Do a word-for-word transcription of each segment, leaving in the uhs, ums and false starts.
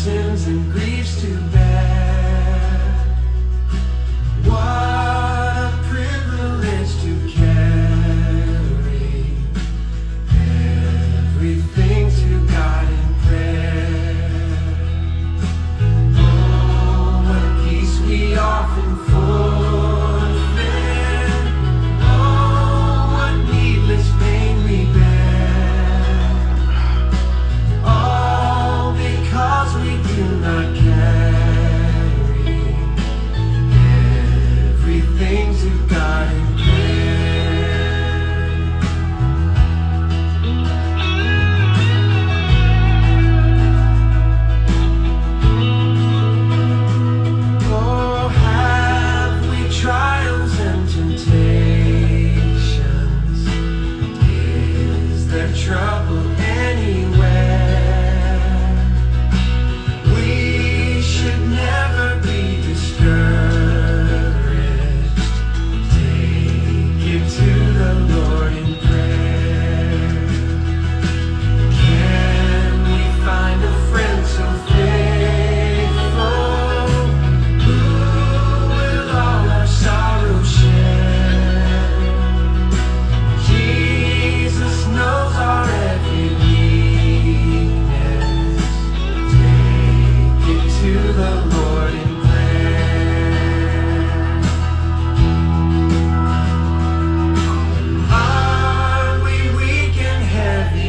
sins and griefs to bear. What a privilege to carry everything to God in prayer. Oh, what peace we often forfeit. Oh, what needless pain we bear. All because we do not carry everything to God in prayer. Oh, have we trials and temptations? Is there trouble anywhere? We should never be discouraged. Take it to the Lord in prayer. Can we find a friend so faithful, who will all our sorrow share? Jesus knows our every weakness. Take it to the Lord in prayer. Are we weak and heavy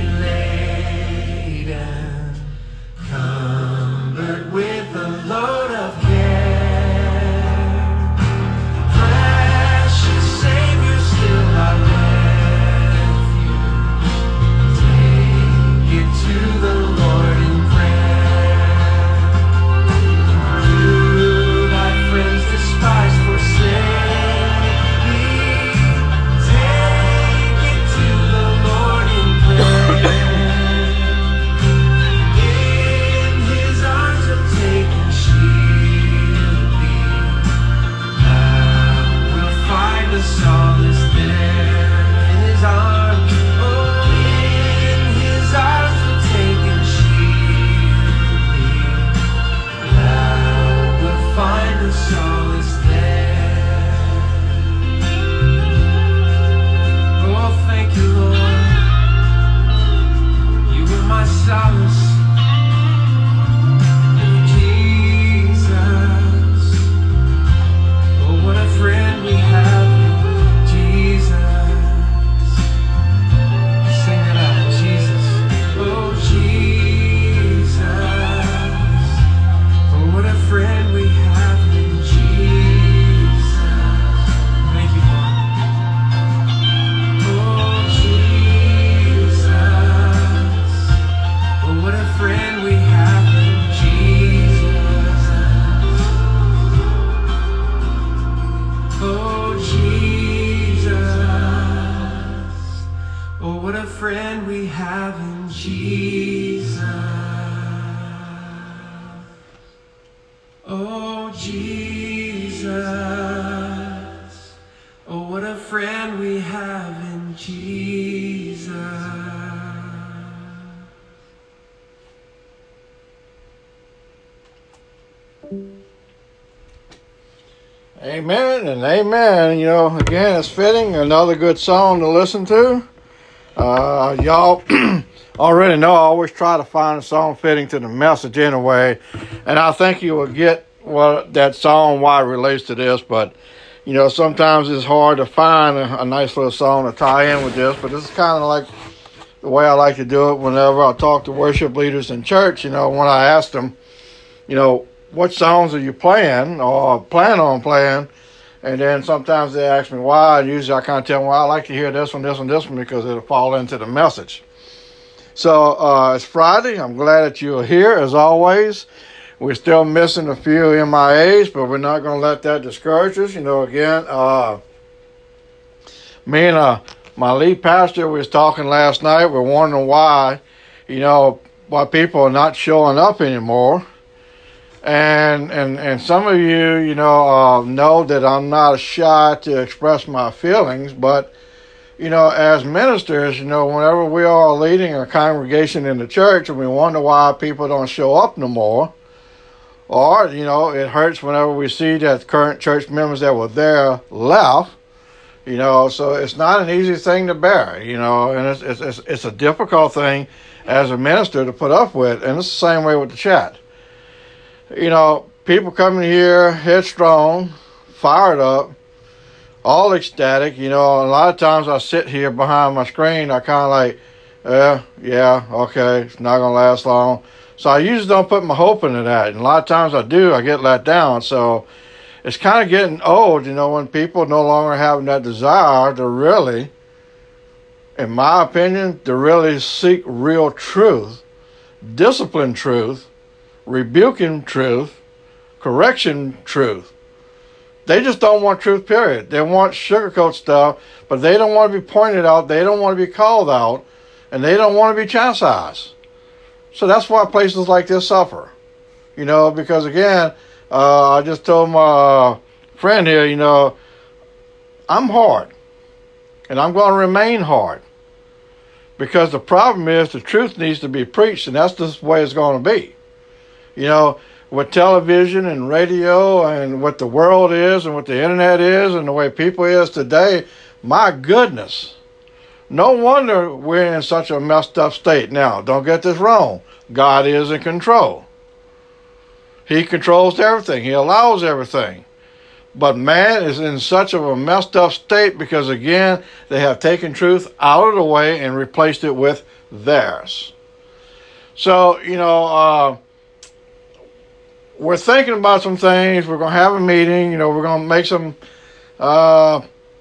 laden, cumbered with a load of care? Precious Savior, still our refuge. Take it to the Lord in prayer. Do thy friends despise, forsake thee? Take it to the Lord in prayer. In his arms of take and shield thee. Thou wilt find a solace there. In his arms, oh, in his arms of take and shield thee. Thou wilt find a solace there. Oh, thank you, Lord. You were my solace. Jesus. Oh, what a friend we have in Jesus. Sing it out, Jesus. Oh, Jesus. Oh, what a friend we have in Jesus. Thank you, Lord. Oh, Jesus. Oh, what a friend we have in Jesus. Oh, Jesus. Oh, what a friend we have in Jesus. Oh, Jesus. Oh, what a friend we have in Jesus. Amen and amen. You know, again, it's fitting. Another good song to listen to. Uh, y'all already know I always try to find a song fitting to the message anyway. And I think you will get what that song, why it relates to this. But, you know, sometimes it's hard to find a, a nice little song to tie in with this. But this is kind of like the way I like to do it whenever I talk to worship leaders in church. You know, when I ask them, you know, what songs are you playing or plan on playing? And then sometimes they ask me why. And usually I kind of tell them, well, I like to hear this one, this one, this one, because it'll fall into the message. So uh, it's Friday. I'm glad that you're here, as always. We're still missing a few M I As, but we're not going to let that discourage us. You know, again, uh, me and uh, my lead pastor was talking last night. We're wondering why, you know, why people are not showing up anymore. And and and some of you, you know, uh, know that I'm not shy to express my feelings, but, you know, as ministers, you know, whenever we are leading a congregation in the church and we wonder why people don't show up no more, Or, you know, it hurts whenever we see that current church members that were there left. You know, so it's not an easy thing to bear, you know, and it's, it's, it's, it's a difficult thing as a minister to put up with. And it's the same way with the chat. You know, people coming here headstrong, fired up, all ecstatic. You know, a lot of times I sit here behind my screen, I kind of like, uh, yeah, okay, it's not going to last long. So I usually don't put my hope into that. And a lot of times I do, I get let down. So it's kind of getting old, you know, when people no longer have that desire to really, in my opinion, to really seek real truth, discipline truth, rebuking truth, correction truth. They just don't want truth, period. They want sugarcoat stuff, but they don't want to be pointed out, they don't want to be called out, and they don't want to be chastised. So that's why places like this suffer. You know, because again, uh, I just told my friend here, you know, I'm hard, and I'm going to remain hard. Because the problem is the truth needs to be preached, and that's just the way it's going to be. You know, with television and radio and what the world is and what the internet is and the way people is today, my goodness, no wonder we're in such a messed up state. Now, don't get this wrong. God is in control. He controls everything. He allows everything. But man is in such of a messed up state because, again, they have taken truth out of the way and replaced it with theirs. So, you know, uh, we're thinking about some things. We're going to have a meeting. You know, we're going to make some, uh,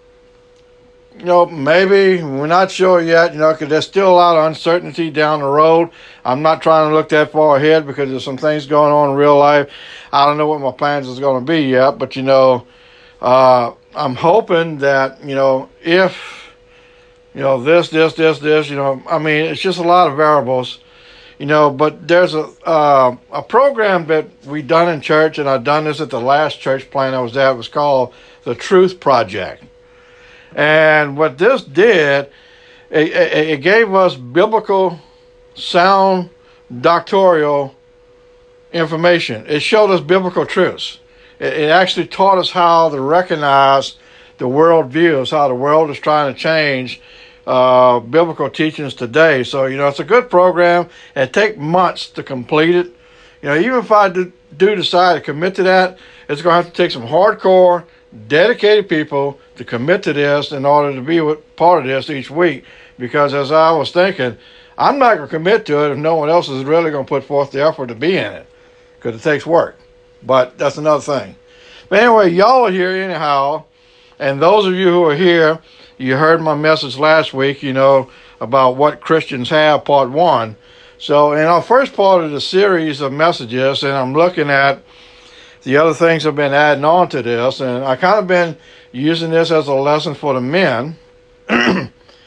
you know, maybe we're not sure yet, you know, because there's still a lot of uncertainty down the road. I'm not trying to look that far ahead because there's some things going on in real life. I don't know what my plans is going to be yet, but, you know, uh, I'm hoping that, you know, if, you know, this, this, this, this, you know, I mean, it's just a lot of variables. You know, but there's a uh, a program that we done in church, and I've done this at the last church plant I was at. It was called the Truth Project. And what this did, it, it, it gave us biblical, sound, doctoral information. It showed us biblical truths. It, it actually taught us how to recognize the world views, how the world is trying to change Uh, biblical teachings today. So, you know, it's a good program. It takes months to complete it. You know, even if I do, do decide to commit to that, it's going to have to take some hardcore, dedicated people to commit to this in order to be with part of this each week. Because as I was thinking, I'm not going to commit to it if no one else is really going to put forth the effort to be in it. Because it takes work. But that's another thing. But anyway, y'all are here anyhow. And those of you who are here, you heard my message last week, you know, about what Christians have, part one. So in our first part of the series of messages, and I'm looking at the other things I've been adding on to this, and I kind of been using this as a lesson for the men. and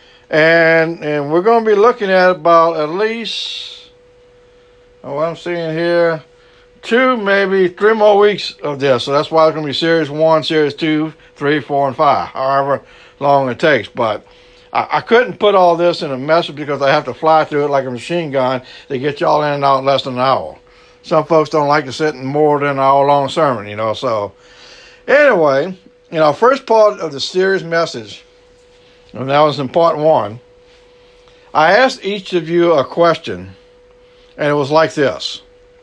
and we're going to be looking at about at least, oh, what I'm seeing here, two, maybe three more weeks of this. So that's why it's going to be series one, series two, three, four, and five, however long it takes. But I, I couldn't put all this in a message because I have to fly through it like a machine gun to get y'all in and out in less than an hour. Some folks don't like to sit in more than an hour long sermon, you know. So anyway, in our first part of the series message, and that was in part one, I asked each of you a question, and it was like this.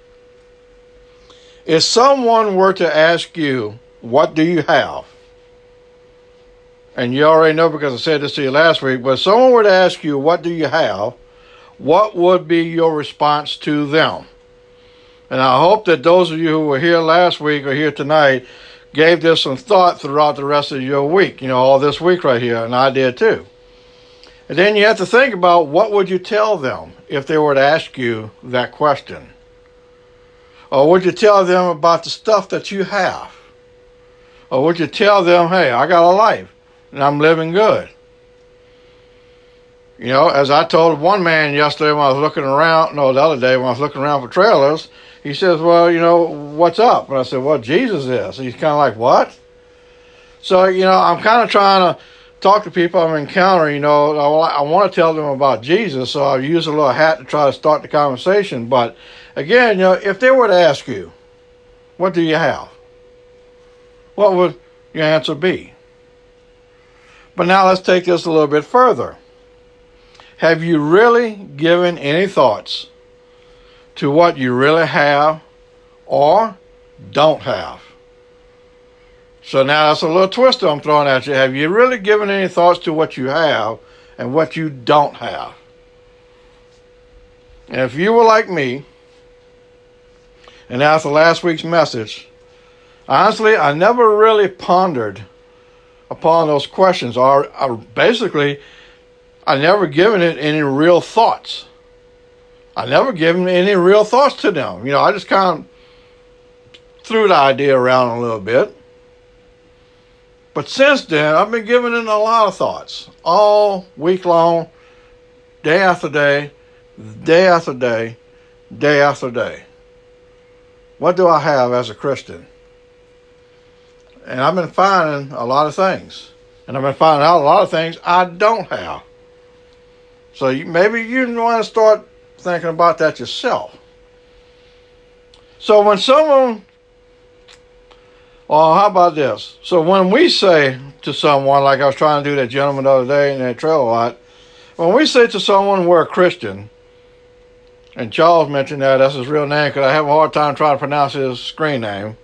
If someone were to ask you, what do you have? And you already know because I said this to you last week, but if someone were to ask you, what do you have? What would be your response to them? And I hope that those of you who were here last week or here tonight gave this some thought throughout the rest of your week, you know, all this week right here, and I did too. And then you have to think about what would you tell them if they were to ask you that question? Or would you tell them about the stuff that you have? Or would you tell them, hey, I got a life and I'm living good? You know, as I told one man yesterday when I was looking around, no, the other day when I was looking around for trailers, he says, well, you know, what's up? And I said, well, Jesus is. He's kind of like, what? So, you know, I'm kind of trying to talk to people I'm encountering, you know, I, I want to tell them about Jesus, so I'll use a little hat to try to start the conversation. But again, you know, if they were to ask you, What do you have? What would your answer be? But now let's take this a little bit further. Have you really given any thoughts to what you really have or don't have? So now that's a little twister I'm throwing at you. Have you really given any thoughts to what you have and what you don't have? And if you were like me, and after last week's message, honestly, I never really pondered upon those questions, or, or basically, I never given it any real thoughts. I never given any real thoughts to them. You know, I just kind of threw the idea around a little bit. But since then, I've been giving it a lot of thoughts, all week long, day after day, day after day, day after day. What do I have as a Christian? And I've been finding a lot of things. And I've been finding out a lot of things I don't have. So you, maybe you want to start thinking about that yourself. So when someone, well, how about this? So when we say to someone, like I was trying to do that gentleman the other day in that trail a lot, when we say to someone we're a Christian, and Charles mentioned that, that's his real name because I have a hard time trying to pronounce his screen name.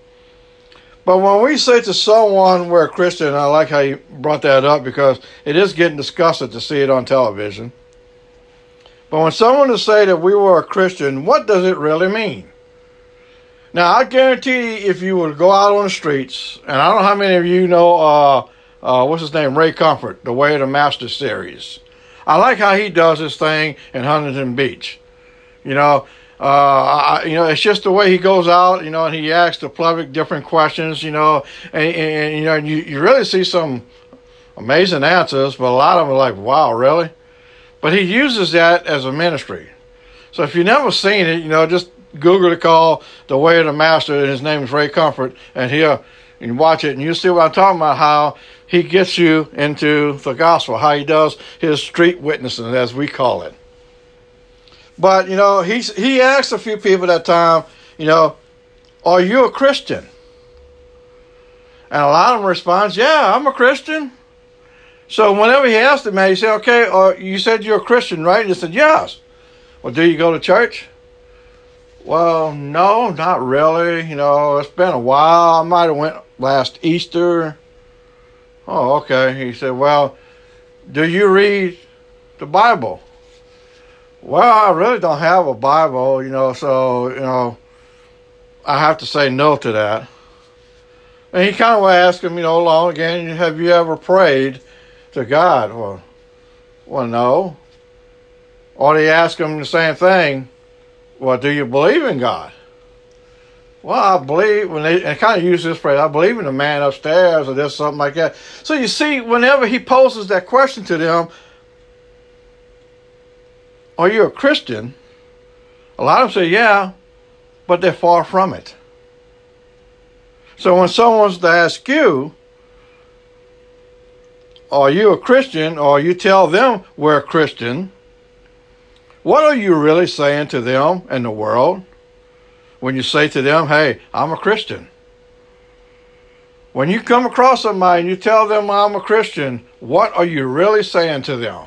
But when we say to someone we're a Christian, I like how you brought that up because it is getting disgusting to see it on television. But when someone to say that we were a Christian, what does it really mean? Now, I guarantee if you were to go out on the streets, and I don't know how many of you know, uh, uh, what's his name, Ray Comfort, the Way of the Master series. I like how he does his thing in Huntington Beach. You know, uh, I, you know, it's just the way he goes out, you know, and he asks the public different questions, you know, and, and, and you know, and you, you really see some amazing answers, but a lot of them are like, wow, really? But he uses that as a ministry. So if you've never seen it, you know, just Google it, call The Way of the Master, and his name is Ray Comfort, and he'll and watch it, and you'll see what I'm talking about, how he gets you into the gospel, how he does his street witnessing, as we call it. But, you know, he's, he asked a few people that time, you know, are you a Christian? And a lot of them respond, yeah, I'm a Christian. So whenever he asked him, man, he said, okay, uh, you said you're a Christian, right? And he said, yes. Well, do you go to church? Well, no, not really. You know, it's been a while. I might have went last Easter. Oh, okay. He said, well, do you read the Bible? Well, I really don't have a Bible, you know, so, you know, I have to say no to that. And he kind of asked him, you know, along again, have you ever prayed to God? Well, well, no. Or he asked him the same thing, well, do you believe in God? Well, I believe, when they and kind of use this phrase, I believe in the man upstairs or there's something like that. So you see, whenever he poses that question to them, are you a Christian? A lot of them say, yeah, but they're far from it. So when someone's to ask you, are you a Christian, or you tell them we're a Christian, what are you really saying to them and the world when you say to them, hey, I'm a Christian? When you come across somebody and you tell them I'm a Christian, what are you really saying to them?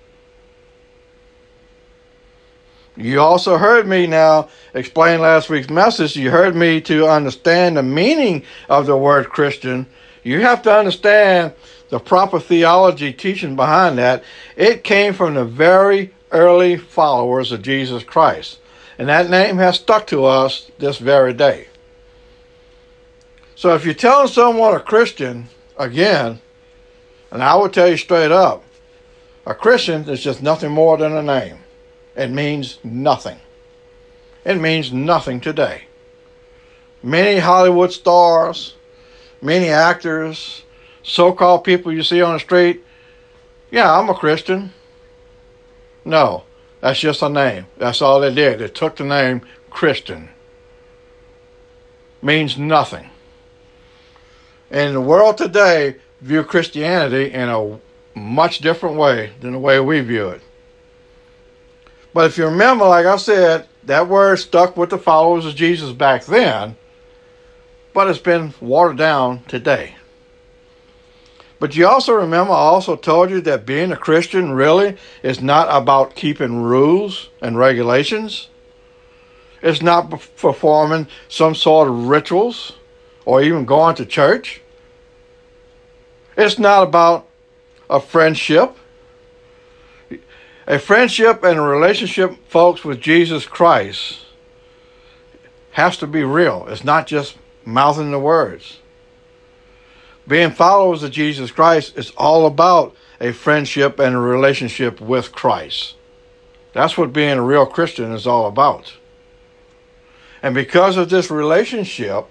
You also heard me now explain last week's message. You heard me to understand the meaning of the word Christian. You have to understand the proper theology teaching behind that. It came from the very early followers of Jesus Christ. And that name has stuck to us this very day. So if you're telling someone a Christian, again, and I will tell you straight up, a Christian is just nothing more than a name. It means nothing. It means nothing today. Many Hollywood stars, many actors, so-called people you see on the street, yeah, I'm a Christian. No, that's just a name. That's all they did. They took the name Christian. Means nothing. And the world today view Christianity in a much different way than the way we view it. But if you remember, like I said, that word stuck with the followers of Jesus back then. but it's been watered down today. But you also remember I also told you that being a Christian really is not about keeping rules and regulations. It's not performing some sort of rituals or even going to church. It's not about a friendship. A friendship and a relationship, folks, with Jesus Christ has to be real. It's not just mouthing the words. Being followers of Jesus Christ is all about a friendship and a relationship with Christ. That's what being a real Christian is all about. And because of this relationship,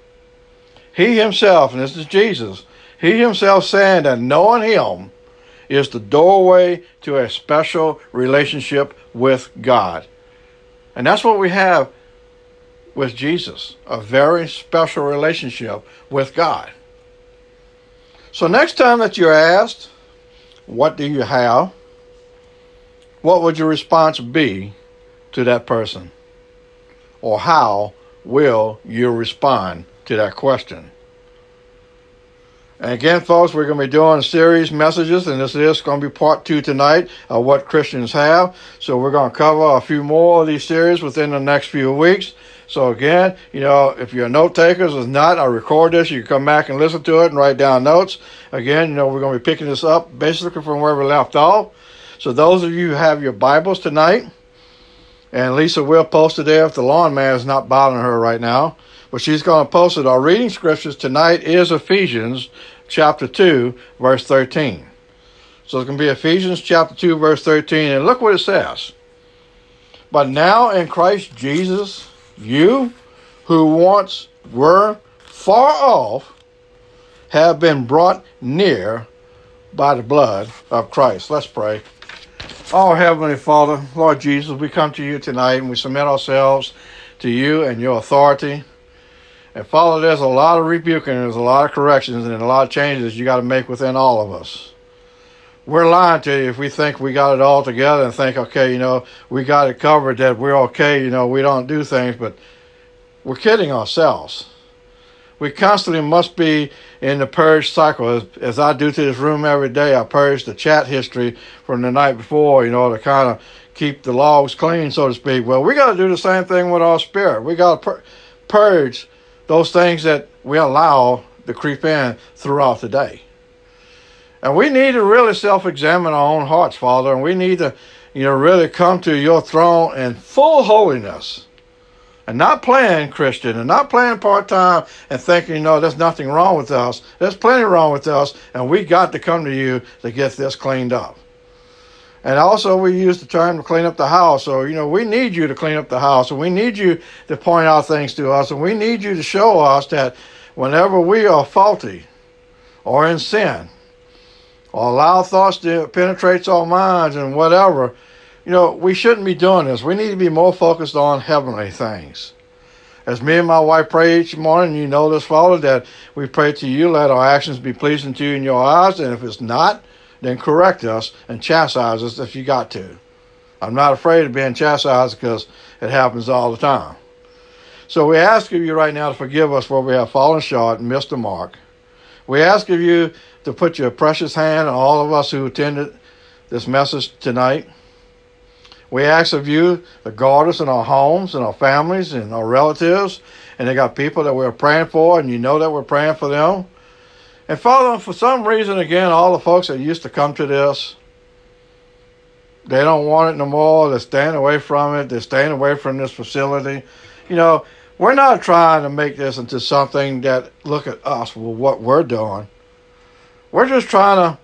he himself, and this is Jesus, he himself saying that knowing him is the doorway to a special relationship with God. And that's what we have with Jesus, a very special relationship with God. So next time that you're asked, what do you have? What would your response be to that person? Or how will you respond to that question? And again, folks, we're going to be doing a series messages, and this is going to be part two tonight of what Christians have. So we're going to cover a few more of these series within the next few weeks. So again, you know, if you're note takers, if not, I'll record this. You can come back and listen to it and write down notes. Again, you know, we're going to be picking this up basically from where we left off. So those of you who have your Bibles tonight, and Lisa will post it there if the lawn man is not bothering her right now, but she's going to post it. Our reading scriptures tonight is Ephesians chapter two, verse thirteen. So it's going to be Ephesians chapter two, verse thirteen, and look what it says. But now in Christ Jesus, you who once were far off have been brought near by the blood of Christ. Let's pray. Oh, Heavenly Father, Lord Jesus, we come to you tonight and we submit ourselves to you and your authority. And Father, there's a lot of rebuking, there's a lot of corrections, and a lot of changes you got to make within all of us. We're lying to you if we think we got it all together and think, okay, you know, we got it covered, that we're okay, you know, we don't do things, but we're kidding ourselves. We constantly must be in the purge cycle. As, as I do to this room every day, I purge the chat history from the night before, you know, to kind of keep the logs clean, so to speak. Well, we got to do the same thing with our spirit. We got to pur- purge those things that we allow to creep in throughout the day. And we need to really self-examine our own hearts, Father, and we need to, you know, really come to your throne in full holiness and not playing Christian and not playing part-time and thinking, you know, there's nothing wrong with us. There's plenty wrong with us, and we got to come to you to get this cleaned up. And also we use the term to clean up the house. So, you know, we need you to clean up the house, and we need you to point out things to us, and we need you to show us that whenever we are faulty or in sin, or allow thoughts to penetrate our minds and whatever, you know, we shouldn't be doing this. We need to be more focused on heavenly things. As me and my wife pray each morning, you know this, Father, that we pray to you, let our actions be pleasing to you in your eyes, and if it's not, then correct us and chastise us if you got to. I'm not afraid of being chastised because it happens all the time. So we ask of you right now to forgive us where we have fallen short and missed the mark. We ask of you to put your precious hand on all of us who attended this message tonight. We ask of you to guard us in our homes and our families and our relatives. And they got people that we're praying for, and you know that we're praying for them. And Father, for some reason, again, all the folks that used to come to this, they don't want it no more. They're staying away from it. They're staying away from this facility. You know, we're not trying to make this into something that, look at us, well, what we're doing. We're just trying to,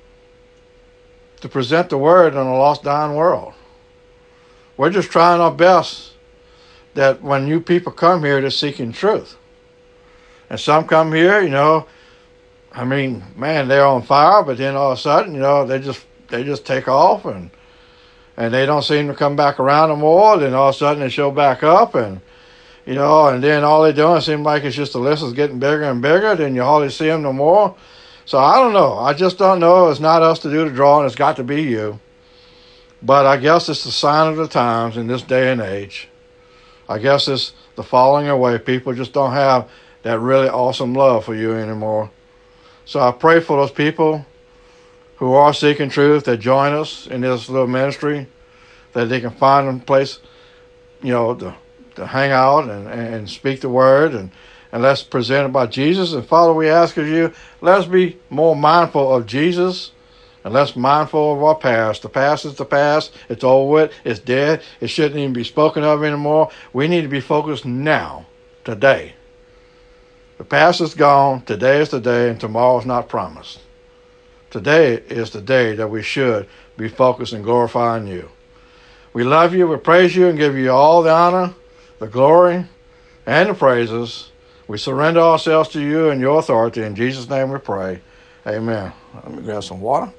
to present the word in a lost, dying world. We're just trying our best that when you people come here, they're seeking truth. And some come here, you know, I mean, man, they're on fire, but then all of a sudden, you know, they just they just take off and and they don't seem to come back around no more. Then all of a sudden they show back up, and you know, and then all they're doing seems like it's just the list is getting bigger and bigger. Then you hardly see them no more. So I don't know. I just don't know. It's not us to do the drawing. It's got to be you. But I guess it's the sign of the times in this day and age. I guess it's the falling away. People just don't have that really awesome love for you anymore. So I pray for those people who are seeking truth that join us in this little ministry, that they can find a place, you know, to, to hang out and, and speak the word, and, and let's present about Jesus. And Father, we ask of you, let's be more mindful of Jesus and less mindful of our past. The past is the past. It's over with. It's dead. It shouldn't even be spoken of anymore. We need to be focused now, today. The past is gone. Today is the day, and tomorrow is not promised. Today is the day that we should be focused and glorifying you. We love you, we praise you, and give you all the honor, the glory, and the praises. We surrender ourselves to you and your authority. In Jesus' name we pray. Amen. Let me grab some water.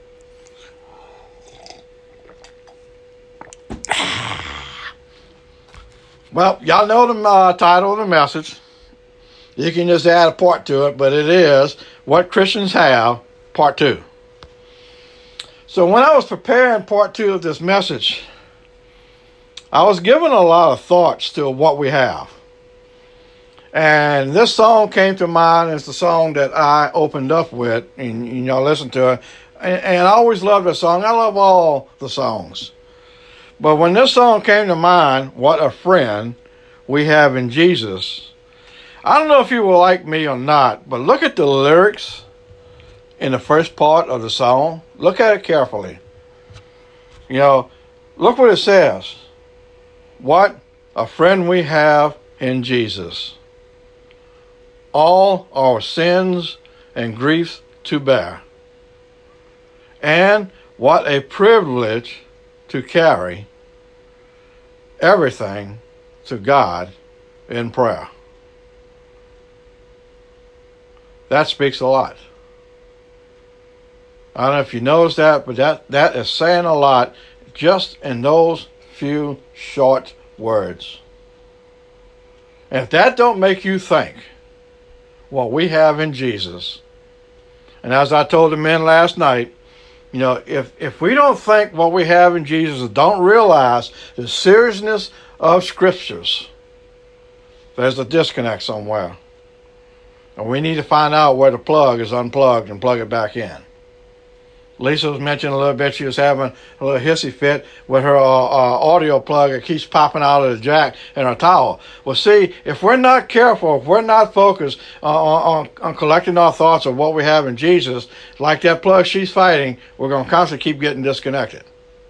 Well, y'all know the uh, title of the message. You can just add a part to it, but it is What Christians Have, Part two. So when I was preparing part two of this message, I was given a lot of thoughts to what we have. And this song came to mind. It's the song that I opened up with, and you know, listen to it. And, and I always love this song. I love all the songs. But when this song came to mind, What a Friend We Have in Jesus, I don't know if you will like me or not, but look at the lyrics in the first part of the song. Look at it carefully. You know, look what it says. What a friend we have in Jesus. All our sins and griefs to bear. And what a privilege to carry everything to God in prayer. That speaks a lot. I don't know if you noticed that, but that, that is saying a lot just in those few short words. And if that don't make you think what we have in Jesus, and as I told the men last night, you know, if, if we don't think what we have in Jesus, don't realize the seriousness of Scriptures, there's a disconnect somewhere. And we need to find out where the plug is unplugged and plug it back in. Lisa was mentioning a little bit, she was having a little hissy fit with her uh, uh, audio plug that keeps popping out of the jack in her towel. Well, see, if we're not careful, if we're not focused uh, on, on collecting our thoughts of what we have in Jesus, like that plug she's fighting, we're going to constantly keep getting disconnected.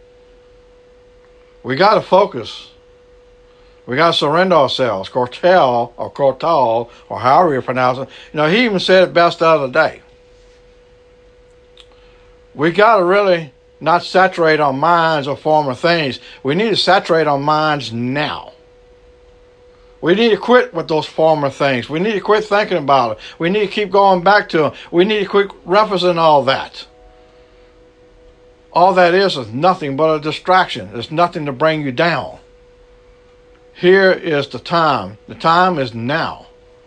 We got to focus. We got to surrender ourselves. Cortel, or Cortal, or however you pronounce it. You know, he even said it best the other day. We got to really not saturate our minds on former things. We need to saturate our minds now. We need to quit with those former things. We need to quit thinking about it. We need to keep going back to them. We need to quit referencing all that. All that is is nothing but a distraction. It's nothing to bring you down. Here is the time. The time is now.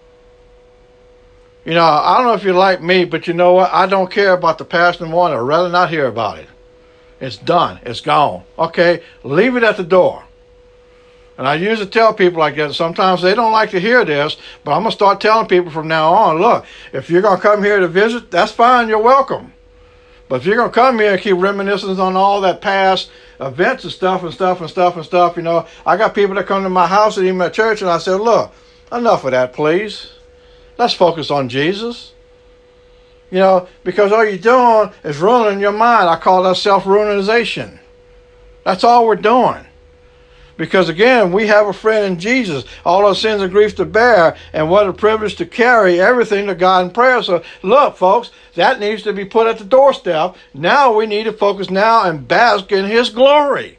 You know, I don't know if you're like me, but you know what? I don't care about the past anymore. I'd rather not hear about it. It's done. It's gone. Okay, leave it at the door. And I usually tell people like that. Sometimes they don't like to hear this, but I'm going to start telling people from now on, look, if you're going to come here to visit, that's fine. You're welcome. But if you're going to come here and keep reminiscing on all that past events and stuff and stuff and stuff and stuff, you know, I got people that come to my house and even at church, and I said, look, enough of that, please. Let's focus on Jesus. You know, because all you're doing is ruining your mind. I call that self-ruinization. That's all we're doing. Because again, we have a friend in Jesus. All our sins and griefs to bear. And what a privilege to carry everything to God in prayer. So look, folks, that needs to be put at the doorstep. Now we need to focus now and bask in His glory.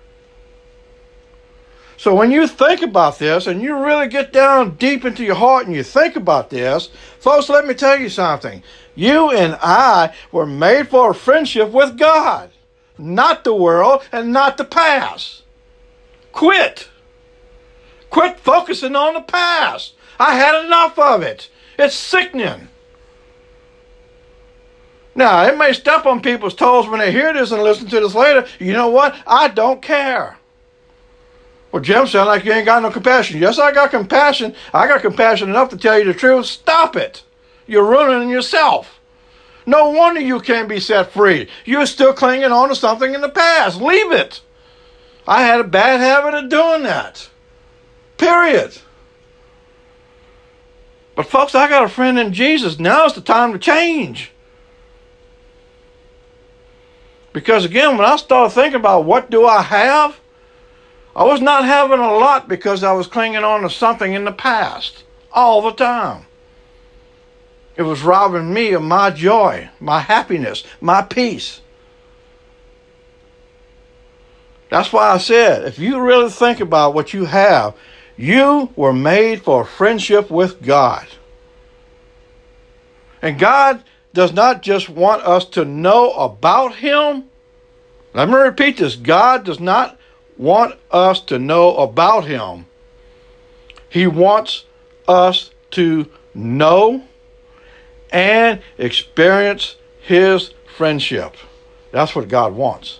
So when you think about this and you really get down deep into your heart and you think about this, folks, let me tell you something. You and I were made for a friendship with God, not the world and not the past. Quit. Quit focusing on the past. I had enough of it. It's sickening. Now, it may step on people's toes when they hear this and listen to this later. You know what? I don't care. Well, Jim, sound like you ain't got no compassion. Yes, I got compassion. I got compassion enough to tell you the truth. Stop it. You're ruining yourself. No wonder you can't be set free. You're still clinging on to something in the past. Leave it. I had a bad habit of doing that. Period. But folks, I got a friend in Jesus. Now's the time to change. Because again, when I started thinking about what do I have, I was not having a lot because I was clinging on to something in the past all the time. It was robbing me of my joy, my happiness, my peace. That's why I said, if you really think about what you have, you were made for a friendship with God. And God does not just want us to know about Him. Let me repeat this. God does not want us to know about Him. He wants us to know and experience His friendship. That's what God wants.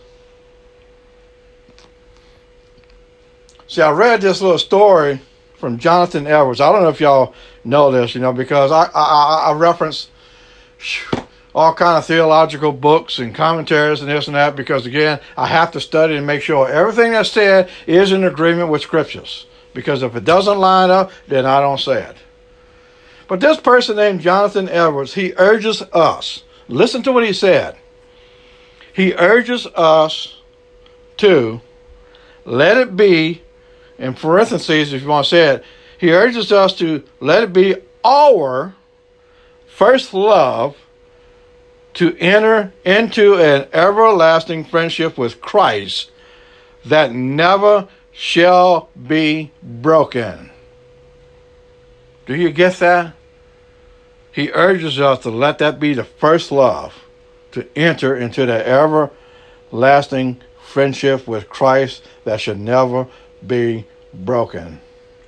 See, I read this little story from Jonathan Edwards. I don't know if y'all know this, you know, because I I, I reference all kind of theological books and commentaries and this and that because, again, I have to study and make sure everything that's said is in agreement with Scriptures. Because if it doesn't line up, then I don't say it. But this person named Jonathan Edwards, he urges us, listen to what he said. He urges us to let it be, in parentheses if you want to say it, he urges us to let it be our first love to enter into an everlasting friendship with Christ that never shall be broken. Do you get that? He urges us to let that be the first love, to enter into the everlasting friendship with Christ that should never be broken.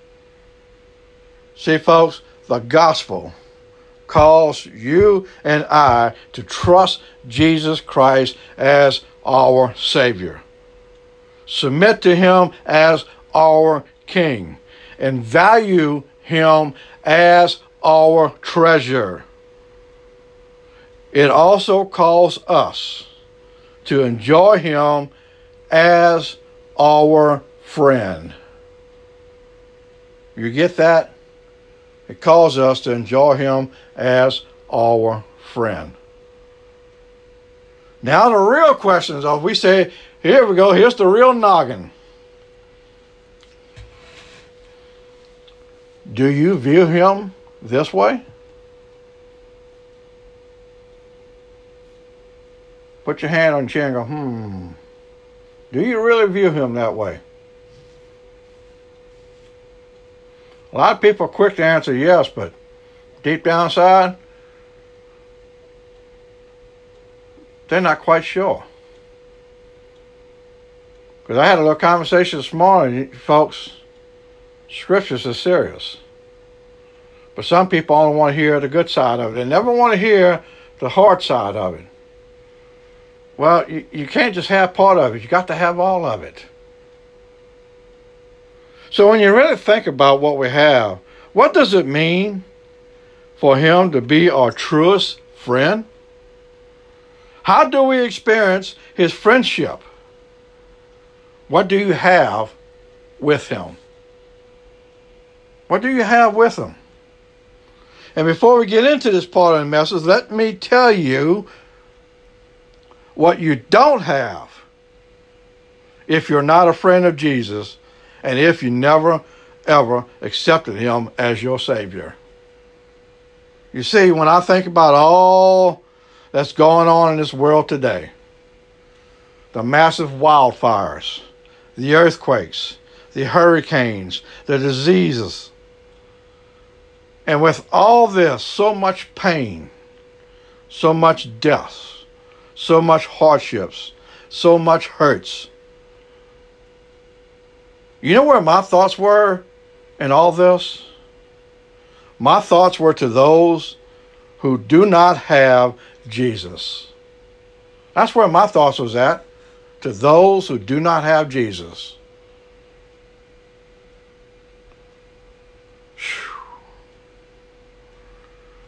See, folks, the gospel calls you and I to trust Jesus Christ as our Savior. Submit to Him as our King and value Him as our treasure. It also calls us to enjoy Him as our friend. You get that? It calls us to enjoy Him as our friend. Now the real question is, if we say, here we go, here's the real noggin. Do you view Him this way? Put your hand on your chin and go, hmm. Do you really view Him that way? A lot of people are quick to answer yes, but deep down inside, they're not quite sure. Because I had a little conversation this morning, folks, Scriptures are serious. But some people only want to hear the good side of it. They never want to hear the hard side of it. Well, you, you can't just have part of it. You got to have all of it. So when you really think about what we have, what does it mean for Him to be our truest friend? How do we experience His friendship? What do you have with Him? What do you have with Him? And before we get into this part of the message, let me tell you what you don't have if you're not a friend of Jesus and if you never, ever accepted Him as your Savior. You see, when I think about all that's going on in this world today, the massive wildfires, the earthquakes, the hurricanes, the diseases, and with all this, so much pain, so much death, so much hardships, so much hurts. You know where my thoughts were in all this? My thoughts were to those who do not have Jesus. That's where my thoughts was at, to those who do not have Jesus.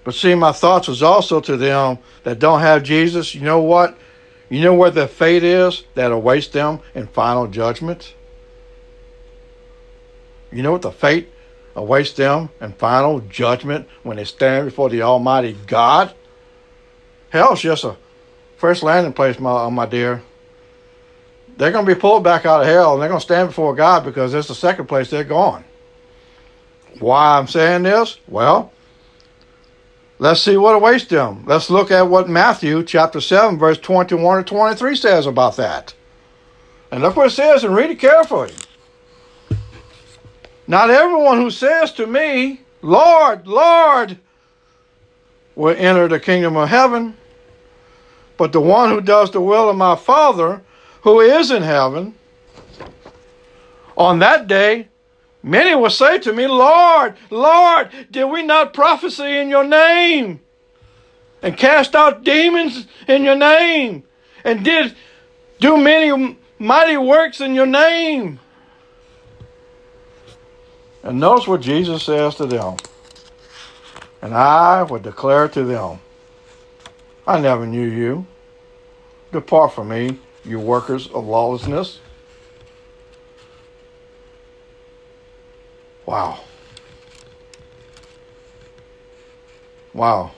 But see, my thoughts was also to them that don't have Jesus. You know what? You know where their fate is that awaits them in final judgment? You know what the fate awaits them in final judgment when they stand before the Almighty God? Hell's just a first landing place, my, my dear. They're going to be pulled back out of hell, and they're going to stand before God because it's the second place they're going. Why I'm saying this? Well, let's see what awaits them. Let's look at what Matthew chapter seven, verse twenty-one to twenty-three says about that. And look what it says, and read it carefully. Not everyone who says to me, Lord, Lord, will enter the kingdom of heaven, but the one who does the will of my Father who is in heaven. On that day, many will say to me, Lord, Lord, did we not prophesy in your name and cast out demons in your name and did do many mighty works in your name? And notice what Jesus says to them. And I will declare to them, I never knew you. Depart from me, you workers of lawlessness. Wow. Wow.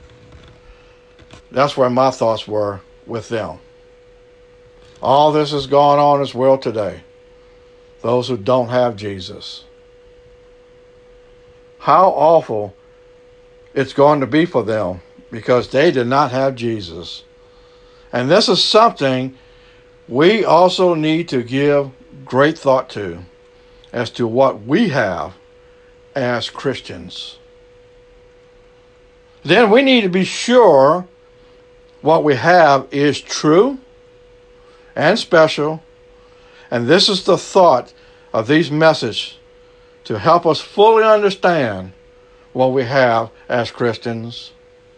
That's where my thoughts were with them. All this is going on in this world today. Those who don't have Jesus. How awful it's going to be for them because they did not have Jesus. And this is something we also need to give great thought to as to what we have as Christians. Then we need to be sure what we have is true and special. And this is the thought of these messages to help us fully understand what we have as Christians.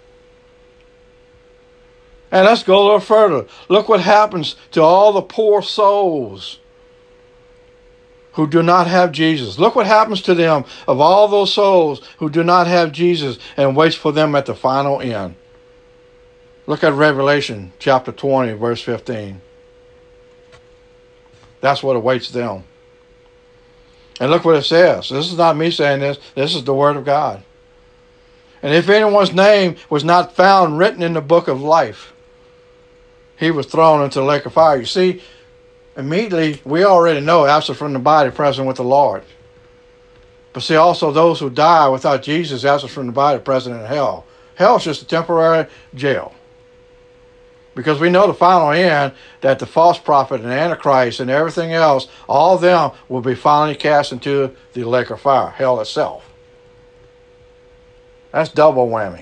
And let's go a little further. Look what happens to all the poor souls who do not have Jesus. Look what happens to them of all those souls who do not have Jesus and waits for them at the final end. Look at Revelation chapter twenty, verse fifteen. That's what awaits them. And look what it says. This is not me saying this. This is the Word of God. And if anyone's name was not found written in the book of life, he was thrown into the lake of fire. You see, immediately we already know absent from the body, present with the Lord. But see, also those who die without Jesus, absent from the body, present in hell. Hell is just a temporary jail. Because we know the final end that the false prophet and Antichrist and everything else, all of them will be finally cast into the lake of fire, hell itself. That's double whammy.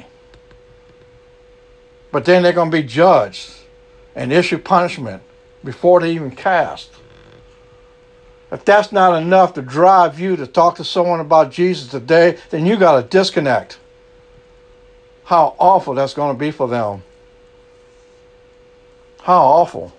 But then they're going to be judged and issue punishment before they even cast. If that's not enough to drive you to talk to someone about Jesus today, then you got to disconnect. How awful that's going to be for them. How awful.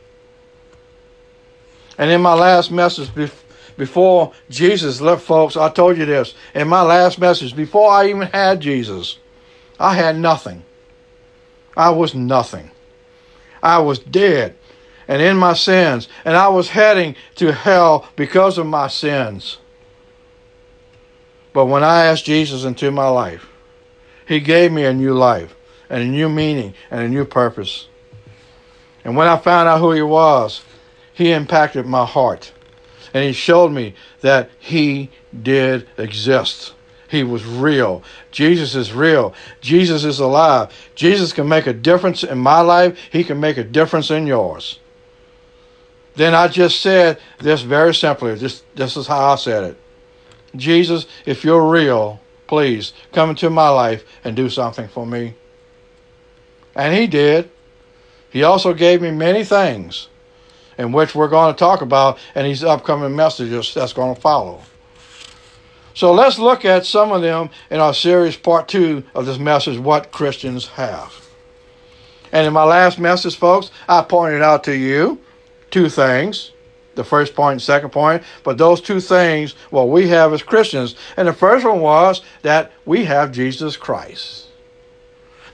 And in my last message before Jesus left, folks, I told you this. In my last message, before I even had Jesus, I had nothing. I was nothing. I was dead and in my sins, and I was heading to hell because of my sins. But when I asked Jesus into my life, He gave me a new life and a new meaning and a new purpose. And when I found out who He was, He impacted my heart. And He showed me that He did exist. He was real. Jesus is real. Jesus is alive. Jesus can make a difference in my life. He can make a difference in yours. Then I just said this very simply. This, this is how I said it. Jesus, if you're real, please come into my life and do something for me. And He did. He also gave me many things in which we're going to talk about in these upcoming messages that's going to follow. So let's look at some of them in our series part two of this message, What Christians Have. And in my last message, folks, I pointed out to you two things. The first point and second point. But those two things, what we have as Christians. And the first one was that we have Jesus Christ.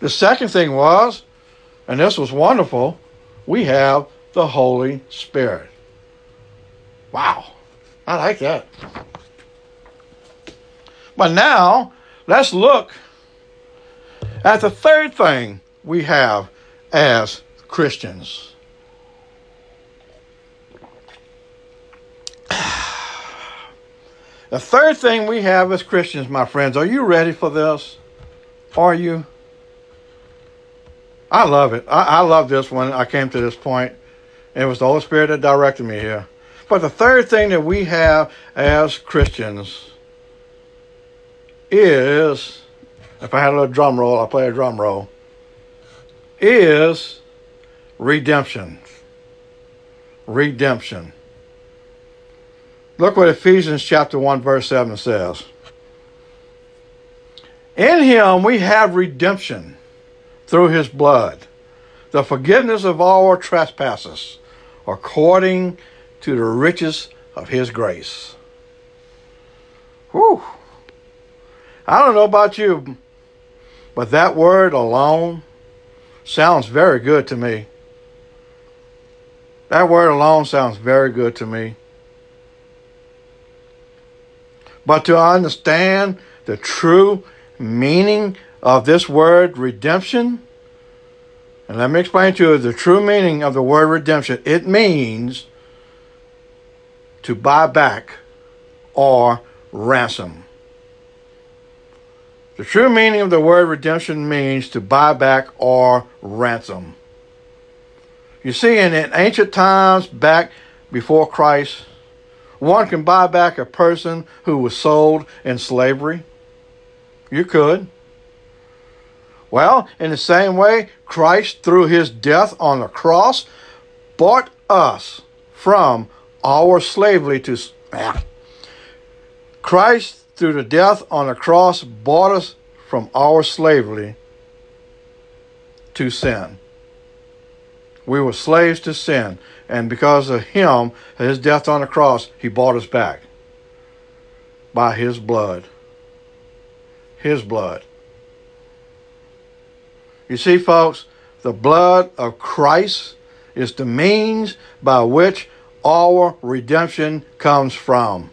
The second thing was, and this was wonderful, we have the Holy Spirit. Wow, I like that. But now, let's look at the third thing we have as Christians. The third thing we have as Christians, my friends, are you ready for this? Are you? I love it. I, I love this when I came to this point. It was the Holy Spirit that directed me here. But the third thing that we have as Christians is, if I had a little drum roll, I'll play a drum roll, is redemption. Redemption. Look what Ephesians chapter one, verse seven says. In him we have redemption through his blood, the forgiveness of our trespasses, according to the riches of his grace. Whew. I don't know about you, but that word alone sounds very good to me. That word alone sounds very good to me. But to understand the true meaning of this word redemption, and let me explain to you the true meaning of the word redemption. It means to buy back or ransom. The true meaning of the word redemption means to buy back or ransom. You see, in, in ancient times back before Christ, one can buy back a person who was sold in slavery. You could. Well, in the same way, Christ, through his death on the cross, bought us from our slavery to... Ah. Christ, through the death on the cross, bought us from our slavery to sin. We were slaves to sin. And because of him, his death on the cross, he bought us back by his blood. His blood. You see, folks, the blood of Christ is the means by which our redemption comes from.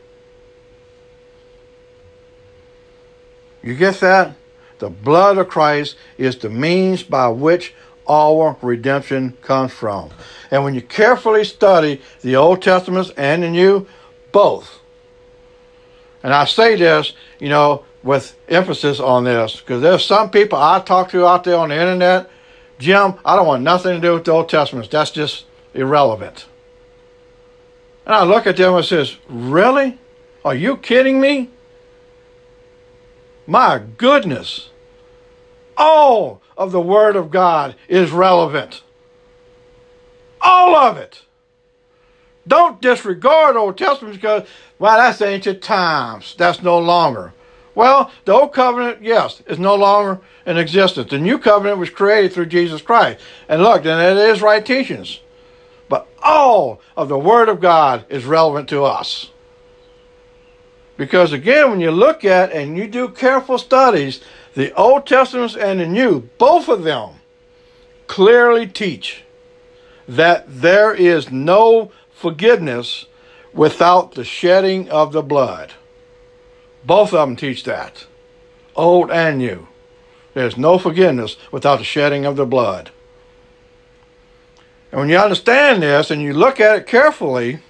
You get that? The blood of Christ is the means by which our redemption comes from. And when you carefully study the Old Testament and the New, both. And I say this, you know, with emphasis on this, because there's some people I talk to out there on the internet, Jim, I don't want nothing to do with the Old Testament. That's just irrelevant. And I look at them and says, really? Are you kidding me? My goodness. All of the Word of God is relevant. All of it. Don't disregard Old Testament because, well, that's ancient times. That's no longer. Well, the Old Covenant, yes, is no longer in existence. The New Covenant was created through Jesus Christ. And look, and it is right teachings. But all of the Word of God is relevant to us. Because again, when you look at and you do careful studies, the Old Testament and the New, both of them clearly teach that there is no forgiveness without the shedding of the blood. Both of them teach that, Old and New. There's no forgiveness without the shedding of the blood. And when you understand this and you look at it carefully,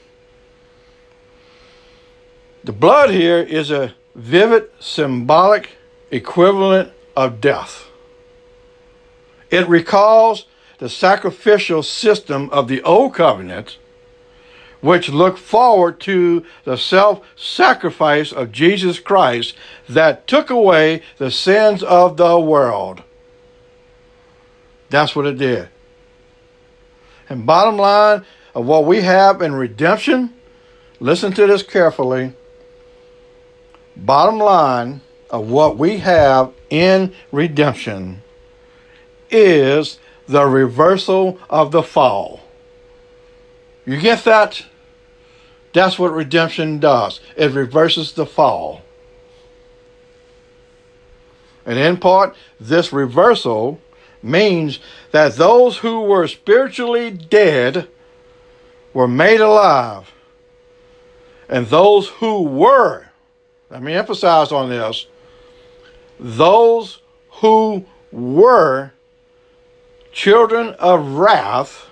the blood here is a vivid symbolic equivalent of death. It recalls the sacrificial system of the Old Covenant, which looked forward to the self-sacrifice of Jesus Christ that took away the sins of the world. That's what it did. And bottom line of what we have in redemption, listen to this carefully. Bottom line of what we have in redemption is the reversal of the fall. You get that? That's what redemption does. It reverses the fall. And in part, this reversal means that those who were spiritually dead were made alive. And those who were, let me emphasize on this, those who were children of wrath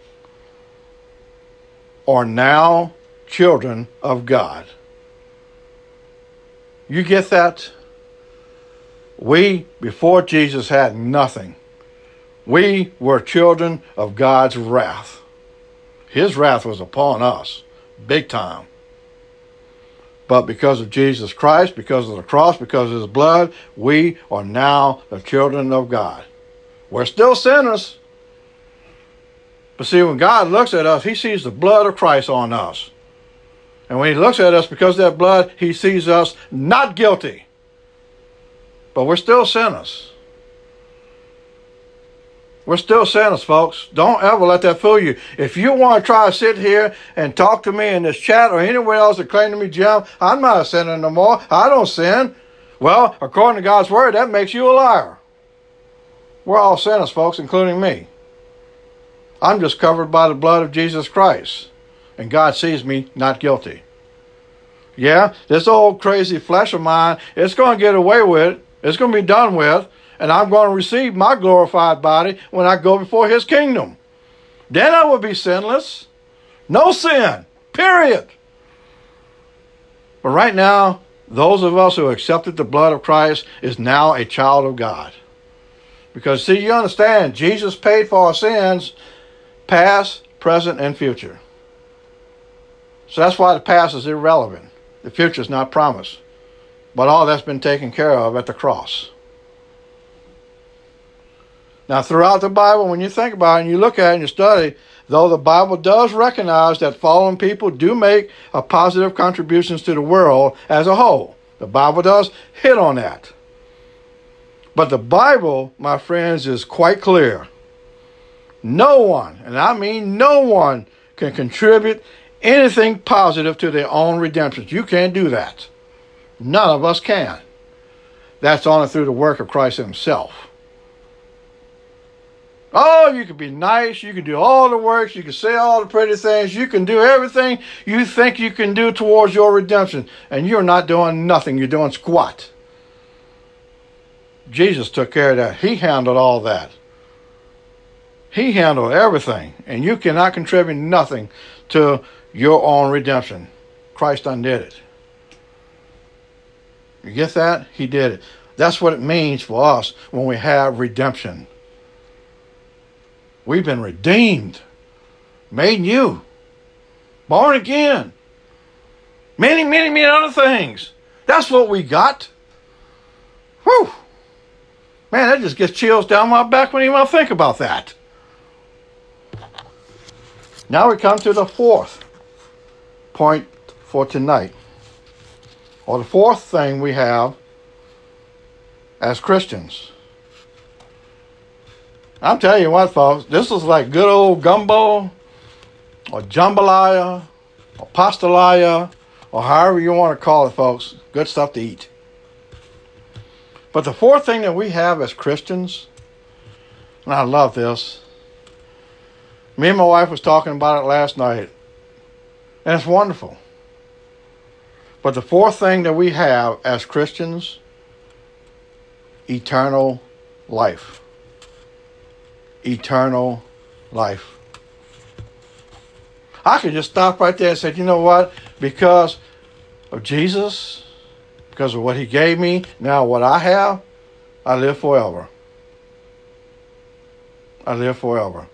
are now children of God. You get that? We, before Jesus, had nothing. We were children of God's wrath. His wrath was upon us, big time. But because of Jesus Christ, because of the cross, because of his blood, we are now the children of God. We're still sinners. But see, when God looks at us, he sees the blood of Christ on us. And when he looks at us because of that blood, he sees us not guilty. But we're still sinners. We're still sinners, folks. Don't ever let that fool you. If you want to try to sit here and talk to me in this chat or anywhere else that claim to me, Jim, I'm not a sinner no more. I don't sin. Well, according to God's word, that makes you a liar. We're all sinners, folks, including me. I'm just covered by the blood of Jesus Christ. And God sees me not guilty. Yeah, this old crazy flesh of mine, it's going to get away with it. It's going to be done with. And I'm going to receive my glorified body when I go before his kingdom. Then I will be sinless. No sin. Period. But right now, those of us who accepted the blood of Christ is now a child of God. Because, see, you understand, Jesus paid for our sins, past, present, and future. So that's why the past is irrelevant. The future is not promised. But all that's been taken care of at the cross. Now, throughout the Bible, when you think about it and you look at it and you study, though the Bible does recognize that fallen people do make a positive contributions to the world as a whole. The Bible does hit on that. But the Bible, my friends, is quite clear. No one, and I mean no one, can contribute anything positive to their own redemption. You can't do that. None of us can. That's only through the work of Christ himself. Oh, you can be nice, you can do all the works, you can say all the pretty things, you can do everything you think you can do towards your redemption, and you're not doing nothing, you're doing squat. Jesus took care of that. He handled all that. He handled everything, and you cannot contribute nothing to your own redemption. Christ undid it. You get that? He did it. That's what it means for us when we have redemption. We've been redeemed, made new, born again, many, many, many other things. That's what we got. Whew. Man, that just gets chills down my back when you even think about that. Now we come to the fourth point for tonight. Or the fourth thing we have as Christians. I'm telling you what, folks, this is like good old gumbo or jambalaya or pastalaya or however you want to call it, folks. Good stuff to eat. But the fourth thing that we have as Christians, and I love this, me and my wife was talking about it last night, and it's wonderful. But the fourth thing that we have as Christians, eternal life. Eternal life. I could just stop right there and say, you know what? Because of Jesus, because of what he gave me, now what I have, I live forever. I live forever.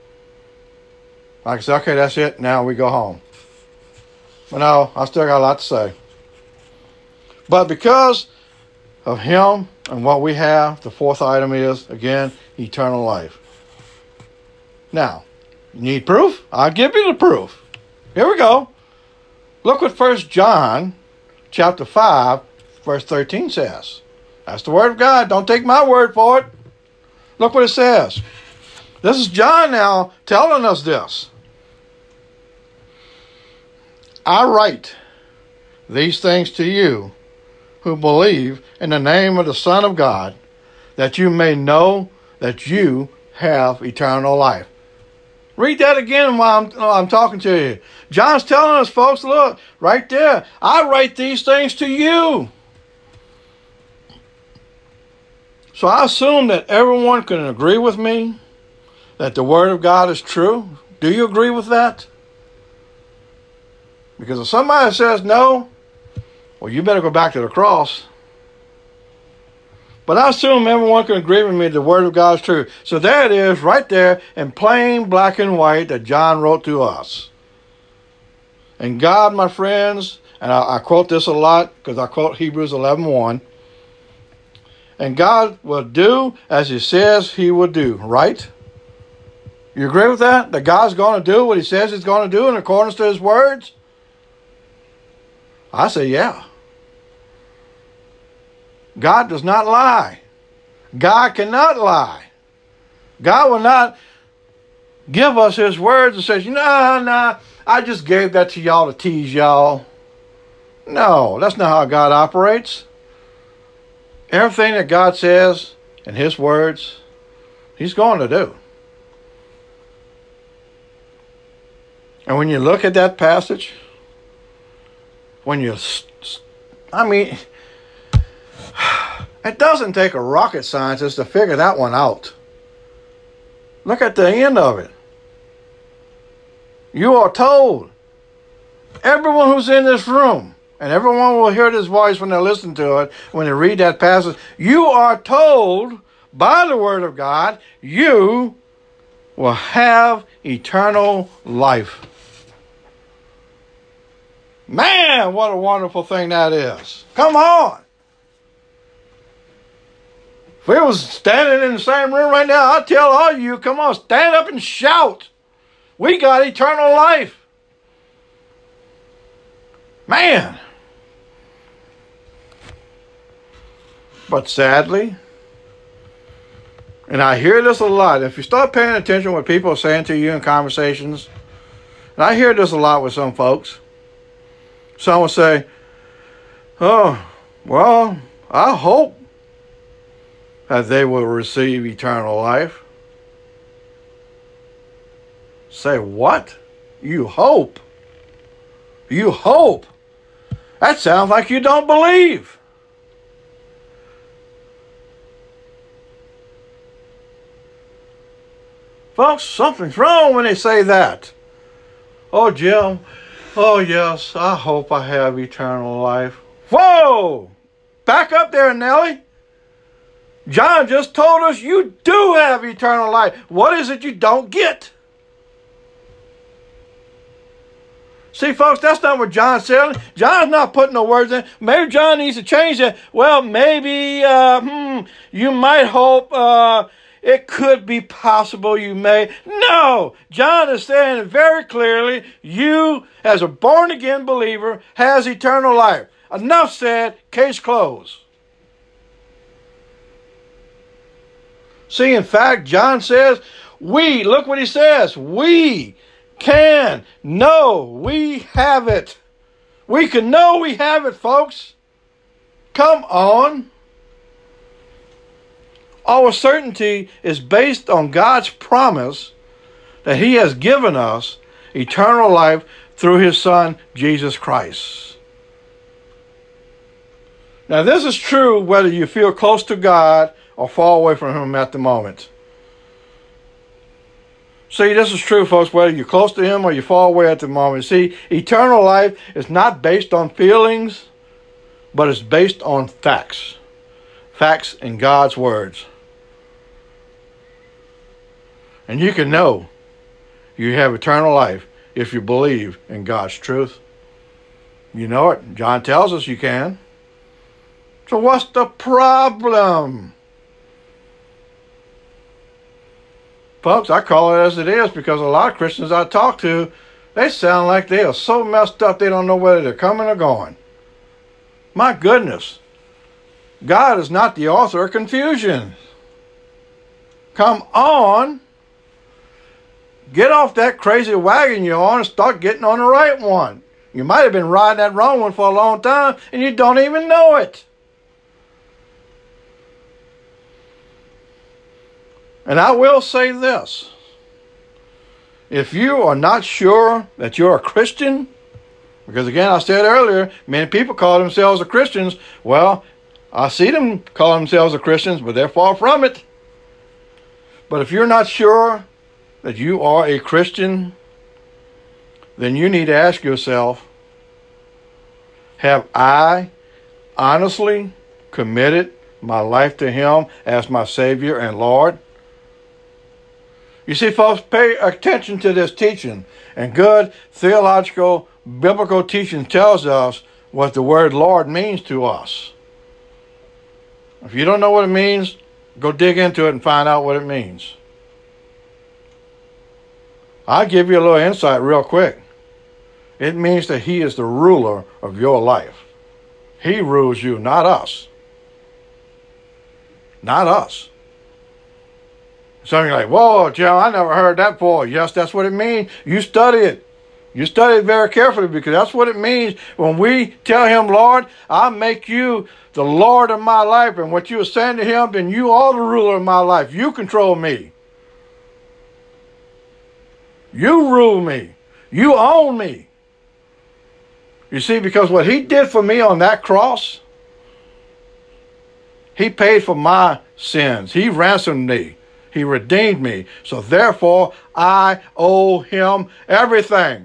I can say, okay, that's it. Now we go home. But no, I still got a lot to say. But because of him and what we have, the fourth item is, again, eternal life. Now, you need proof? I'll give you the proof. Here we go. Look what First John chapter five, verse thirteen says. That's the word of God. Don't take my word for it. Look what it says. This is John now telling us this. I write these things to you who believe in the name of the Son of God, that you may know that you have eternal life. Read that again while I'm, while I'm talking to you. John's telling us, folks, look, right there. I write these things to you. So I assume that everyone can agree with me that the Word of God is true. Do you agree with that? Because if somebody says no, well, you better go back to the cross. But I assume everyone can agree with me that the Word of God is true. So there it is, right there, in plain black and white that John wrote to us. And God, my friends, and I, I quote this a lot because I quote Hebrews eleven one. And God will do as He says He will do, right? You agree with that? That God's going to do what He says He's going to do in accordance to His words? I say, yeah. God does not lie. God cannot lie. God will not give us His words and says, nah, nah, I just gave that to y'all to tease y'all. No, that's not how God operates. Everything that God says in His words, He's going to do. And when you look at that passage, when you, I mean, it doesn't take a rocket scientist to figure that one out. Look at the end of it. You are told, everyone who's in this room, and everyone will hear this voice when they listen to it, when they read that passage, you are told by the Word of God, you will have eternal life. Man, what a wonderful thing that is. Come on. If we was standing in the same room right now, I'd tell all of you, come on, stand up and shout. We got eternal life. Man. But sadly, and I hear this a lot, if you start paying attention to what people are saying to you in conversations, and I hear this a lot with some folks, some will say, oh, well, I hope that they will receive eternal life. Say what? You hope? You hope? That sounds like you don't believe. Folks, something's wrong when they say that. Oh, Jim, oh, yes, I hope I have eternal life. Whoa! Back up there, Nellie. John just told us you do have eternal life. What is it you don't get? See, folks, that's not what John's saying. John's not putting no words in. Maybe John needs to change that. Well, maybe uh, hmm, you might hope uh, it could be possible you may. No! John is saying very clearly, you, as a born-again believer, has eternal life. Enough said, case closed. See, in fact, John says, we, look what he says, we can know we have it. We can know we have it, folks. Come on. Our certainty is based on God's promise that He has given us eternal life through His Son, Jesus Christ. Now, this is true whether you feel close to God or far away from Him at the moment. See, this is true, folks, whether you're close to Him or you're far away at the moment. See, eternal life is not based on feelings, but it's based on facts. Facts in God's words. And you can know you have eternal life if you believe in God's truth. You know it. John tells us you can. So what's the problem? Folks, I call it as it is because a lot of Christians I talk to, they sound like they are so messed up they don't know whether they're coming or going. My goodness. God is not the author of confusion. Come on. Get off that crazy wagon you're on and start getting on the right one. You might have been riding that wrong one for a long time and you don't even know it. And I will say this. If you are not sure that you're a Christian, because again, I said earlier, many people call themselves a Christians. Well, I see them call themselves a Christians, but they're far from it. But if you're not sure that you are a Christian, then you need to ask yourself, have I honestly committed my life to Him as my Savior and Lord? You see, folks, pay attention to this teaching. And good theological, biblical teaching tells us what the word Lord means to us. If you don't know what it means, go dig into it and find out what it means. I'll give you a little insight real quick. It means that He is the ruler of your life. He rules you, not us. Not us. Some of you are like, whoa, Joe, I never heard that before. Yes, that's what it means. You study it. You study it very carefully, because that's what it means when we tell Him, Lord, I make you the Lord of my life. And what you are saying to Him, then you are the ruler of my life. You control me. You rule me. You own me. You see, because what He did for me on that cross, He paid for my sins. He ransomed me. He redeemed me. So therefore, I owe Him everything.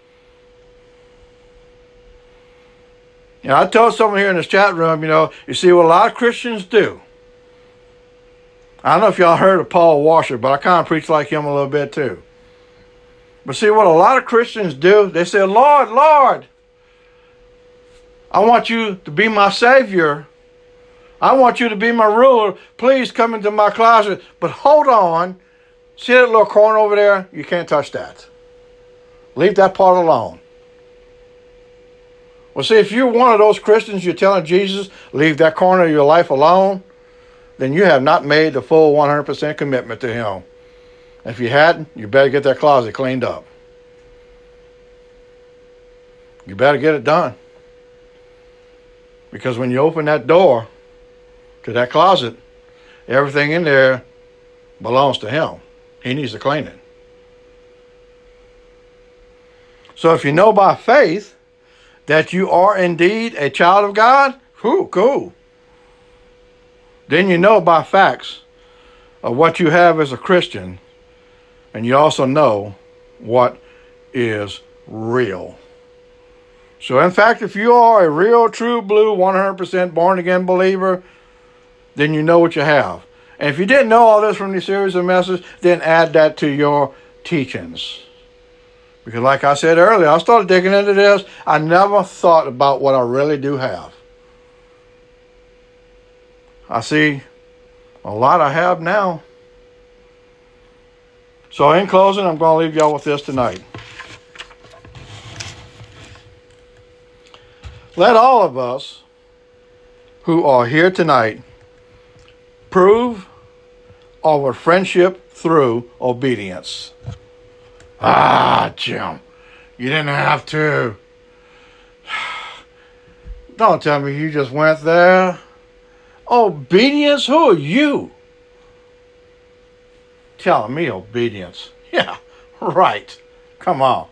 You know, I told someone here in this chat room, you know, you see what a lot of Christians do. I don't know if y'all heard of Paul Washer, but I kind of preach like him a little bit too. But see what a lot of Christians do, they say, Lord, Lord, I want you to be my Savior. I want you to be my ruler. Please come into my closet. But hold on. See that little corner over there? You can't touch that. Leave that part alone. Well, see, if you're one of those Christians, you're telling Jesus, leave that corner of your life alone, then you have not made the full one hundred percent commitment to Him. If you hadn't, you better get that closet cleaned up. You better get it done. Because when you open that door to that closet, everything in there belongs to Him. He needs to clean it. So if you know by faith that you are indeed a child of God, whew, cool. Then you know by facts of what you have as a Christian, and you also know what is real. So in fact, if you are a real, true, blue, one hundred percent born-again believer, then you know what you have. And if you didn't know all this from these series of messages, then add that to your teachings. Because like I said earlier, I started digging into this. I never thought about what I really do have. I see a lot I have now. So in closing, I'm going to leave y'all with this tonight. Let all of us who are here tonight prove our friendship through obedience. Ah, Jim, you didn't have to. Don't tell me you just went there. Obedience? Who are you? Telling me obedience. Yeah, right. Come on.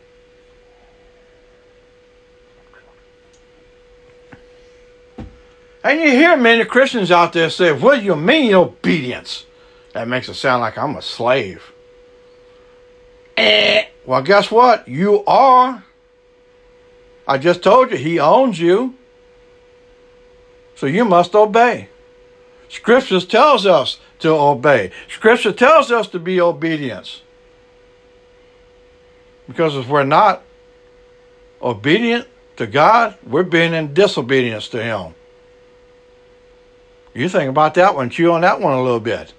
And you hear many Christians out there say, what do you mean obedience? That makes it sound like I'm a slave. Eh. Well, guess what? You are. I just told you, He owns you. So you must obey. Scripture tells us to obey. Scripture tells us to be obedient. Because if we're not obedient to God, we're being in disobedience to Him. You think about that one, chew on that one a little bit.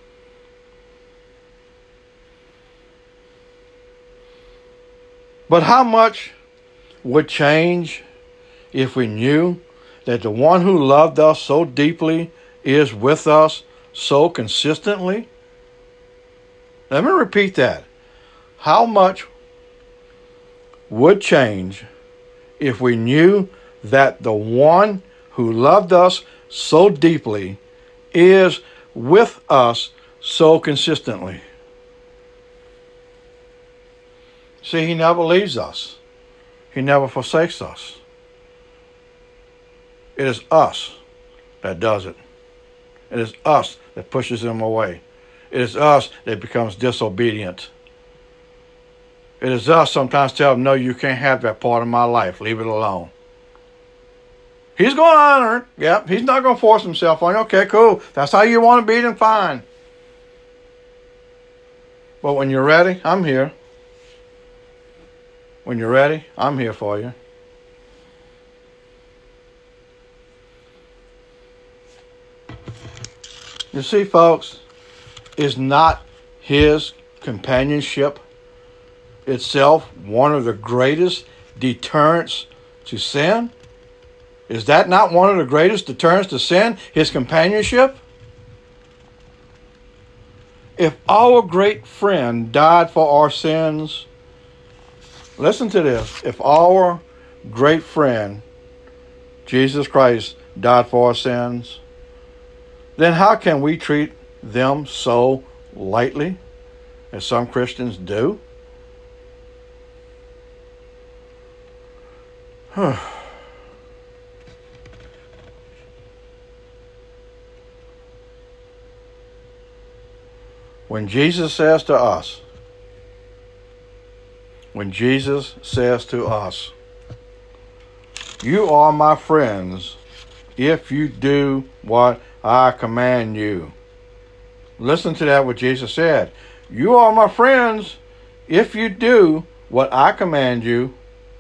But how much would change if we knew that the one who loved us so deeply is with us so consistently? Let me repeat that. How much would change if we knew that the one who loved us so deeply is with us so consistently. See, he never leaves us. He never forsakes us. It is us that does it. It is us that pushes him away. It is us that becomes disobedient. It is us sometimes tell him, no, you can't have that part of my life. Leave it alone. He's going to honor it. Yep, he's not going to force himself on you. Okay, cool. That's how you want to be, then fine. But when you're ready, I'm here. When you're ready, I'm here for you. You see, folks, is not his companionship itself one of the greatest deterrents to sin? Is that not one of the greatest deterrents to sin, his companionship? If our great friend died for our sins, listen to this. If our great friend, Jesus Christ, died for our sins, then how can we treat them so lightly as some Christians do? When Jesus says to us, when Jesus says to us, you are my friends if you do what I command you. Listen to that, what Jesus said. You are my friends if you do what I command you.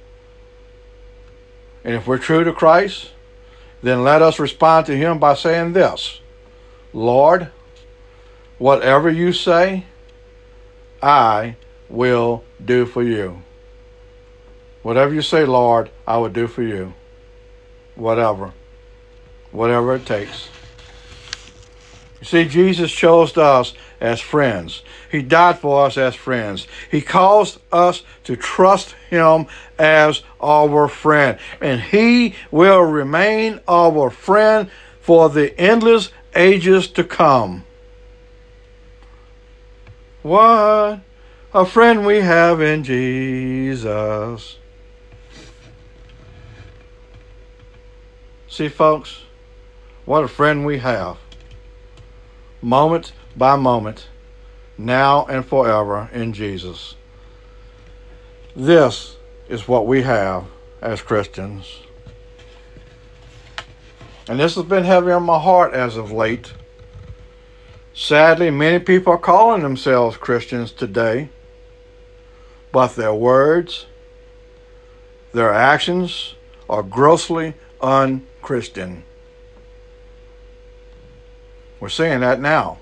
And if we're true to Christ, then let us respond to him by saying this: Lord, whatever you say, I will do for you. Whatever you say, Lord, I will do for you. Whatever. Whatever it takes. You see, Jesus chose us as friends. He died for us as friends. He calls us to trust him as our friend. And he will remain our friend for the endless ages to come. What a friend we have in Jesus. See, folks, what a friend we have. Moment by moment, now and forever in Jesus. This is what we have as Christians. And this has been heavy on my heart as of late. Sadly, many people are calling themselves Christians today, but their words, their actions are grossly un-Christian. We're seeing that now.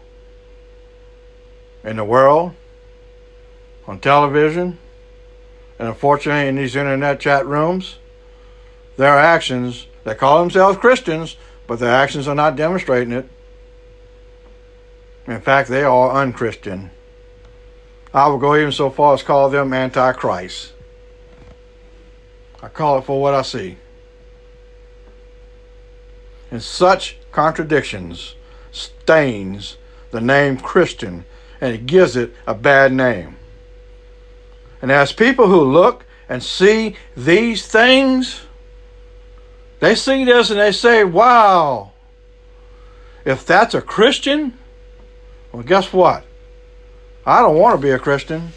In the world, on television, and unfortunately in these internet chat rooms, their actions, they call themselves Christians, but their actions are not demonstrating it. In fact, they are un-Christian. I will go even so far as call them antichrist. I call it for what I see. And such contradictions stains the name Christian, and it gives it a bad name. And as people who look and see these things, they see this and they say, wow, if that's a Christian, well, guess what? I don't want to be a Christian.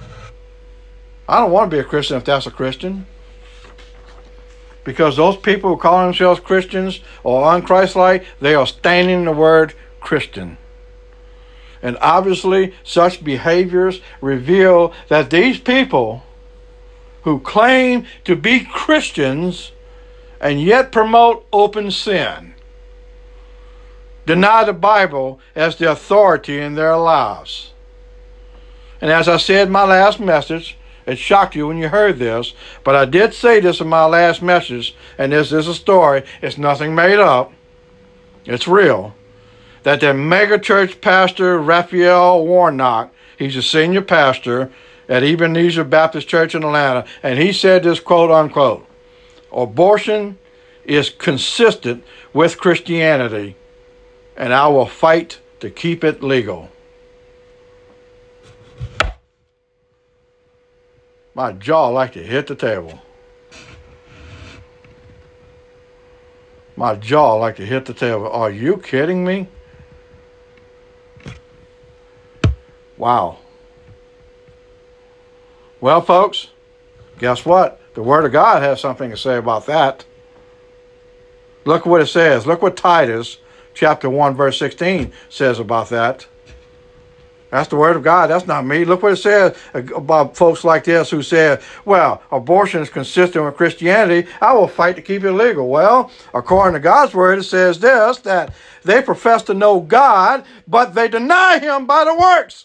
I don't want to be a Christian if that's a Christian. Because those people who call themselves Christians or unchristlike, they are staining the word Christian. And obviously, such behaviors reveal that these people who claim to be Christians and yet promote open sin deny the Bible as the authority in their lives. And as I said in my last message, it shocked you when you heard this, but I did say this in my last message, and this is a story. It's nothing made up. It's real. That the mega church pastor, Raphael Warnock, he's a senior pastor at Ebenezer Baptist Church in Atlanta, and he said this, quote unquote, abortion is consistent with Christianity, and I will fight to keep it legal. My jaw like to hit the table. My jaw like to hit the table. Are you kidding me? Wow. Well, folks, guess what? The Word of God has something to say about that. Look what it says. Look what Titus chapter one, verse sixteen says about that. That's the Word of God. That's not me. Look what it says about folks like this who said, well, abortion is consistent with Christianity. I will fight to keep it legal. Well, according to God's Word, it says this, that they profess to know God, but they deny Him by the works.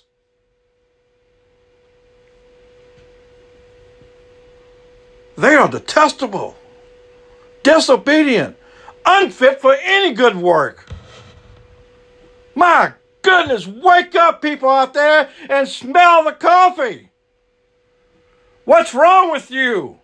They are detestable, disobedient, unfit for any good work. My goodness, wake up, people out there, and smell the coffee. What's wrong with you?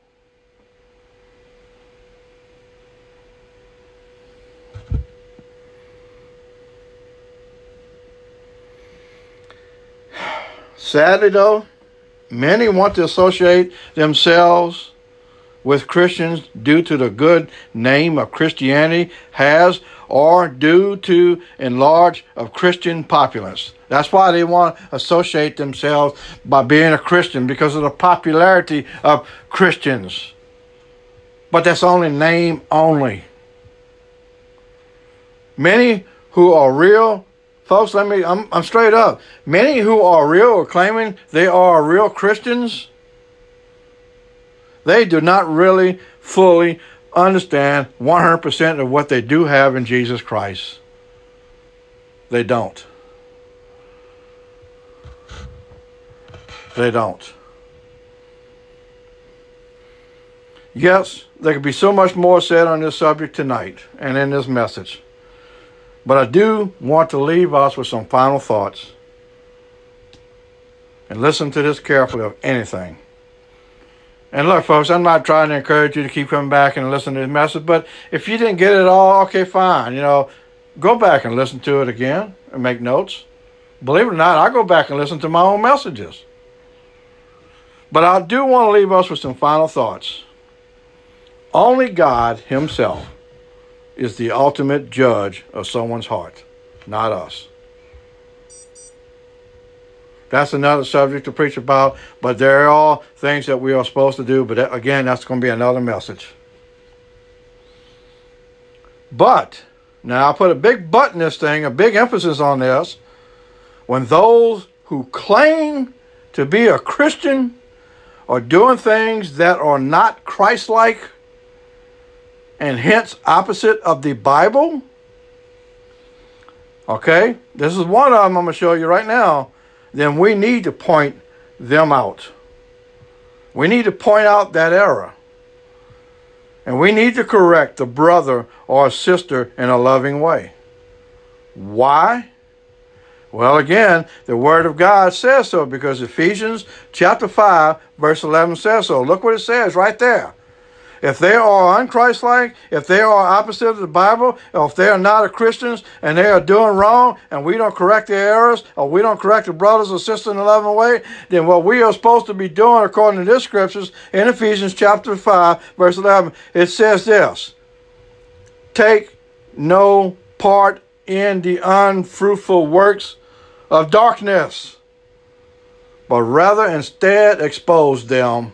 Sadly, though, many want to associate themselves with Christians due to the good name of Christianity has, or due to enlarge of Christian populace. That's why they want to associate themselves by being a Christian, because of the popularity of Christians. But that's only name only. Many who are real, folks, let me, I'm, I'm straight up. Many who are real are claiming they are real Christians. They do not really fully understand one hundred percent of what they do have in Jesus Christ. They don't. They don't. Yes, there could be so much more said on this subject tonight and in this message. But I do want to leave us with some final thoughts. And listen to this carefully of anything. And look, folks, I'm not trying to encourage you to keep coming back and listen to this message, but if you didn't get it all, okay, fine. You know, go back and listen to it again and make notes. Believe it or not, I go back and listen to my own messages. But I do want to leave us with some final thoughts. Only God Himself is the ultimate judge of someone's heart, not us. That's another subject to preach about, but there are all things that we are supposed to do. But that, again, that's going to be another message. But, now I put a big but in this thing, a big emphasis on this. When those who claim to be a Christian are doing things that are not Christ-like and hence opposite of the Bible, okay, this is one of them I'm going to show you right now. Then we need to point them out. We need to point out that error. And we need to correct the brother or sister in a loving way. Why? Well, again, the Word of God says so, because Ephesians chapter five, verse eleven says so. Look what it says right there. If they are unchristlike, if they are opposite of the Bible, or if they are not a Christians and they are doing wrong and we don't correct their errors, or we don't correct the brothers or sisters in a loving way, then what we are supposed to be doing according to this scriptures in Ephesians chapter five, verse eleven, it says this: take no part in the unfruitful works of darkness, but rather instead expose them.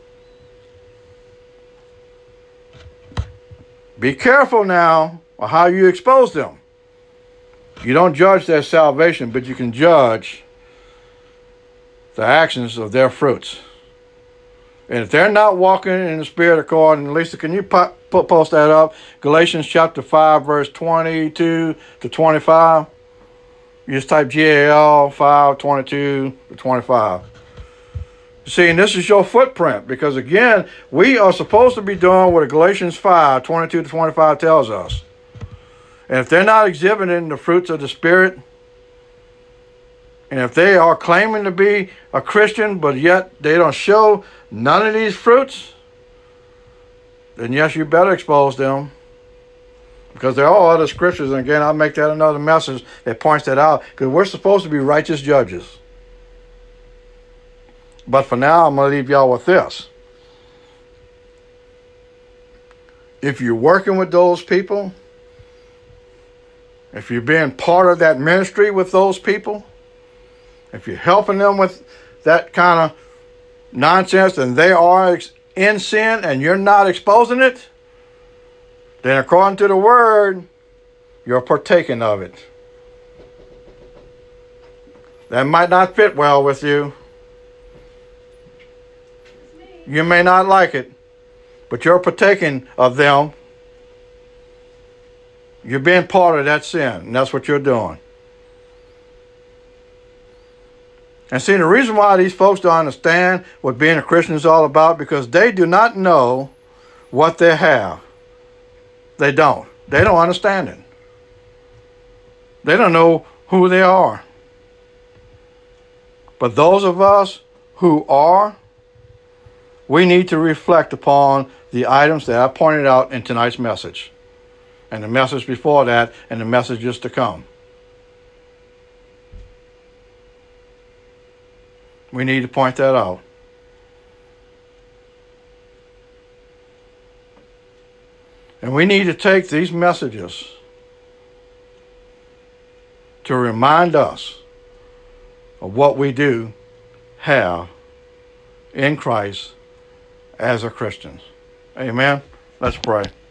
Be careful now of how you expose them. You don't judge their salvation, but you can judge the actions of their fruits. And if they're not walking in the Spirit according, Lisa, can you pop, post that up? Galatians chapter five, verse twenty-two to twenty-five. You just type G A L five, twenty-two to twenty-five. See, and this is your footprint, because again, we are supposed to be doing what Galatians five, twenty-two to twenty-five tells us. And if they're not exhibiting the fruits of the Spirit, and if they are claiming to be a Christian, but yet they don't show none of these fruits, then yes, you better expose them. Because there are other scriptures, and again, I'll make that another message that points that out, because we're supposed to be righteous judges. But for now, I'm going to leave y'all with this. If you're working with those people, if you're being part of that ministry with those people, if you're helping them with that kind of nonsense and they are in sin and you're not exposing it, then according to the word, you're partaking of it. That might not fit well with you. You may not like it, but you're partaking of them. You're being part of that sin, and that's what you're doing. And see, the reason why these folks don't understand what being a Christian is all about, because they do not know what they have. They don't. They don't understand it. They don't know who they are. But those of us who are, we need to reflect upon the items that I pointed out in tonight's message, and the message before that, and the messages to come. We need to point that out. And we need to take these messages to remind us of what we do have in Christ as a Christian. Amen. Let's pray.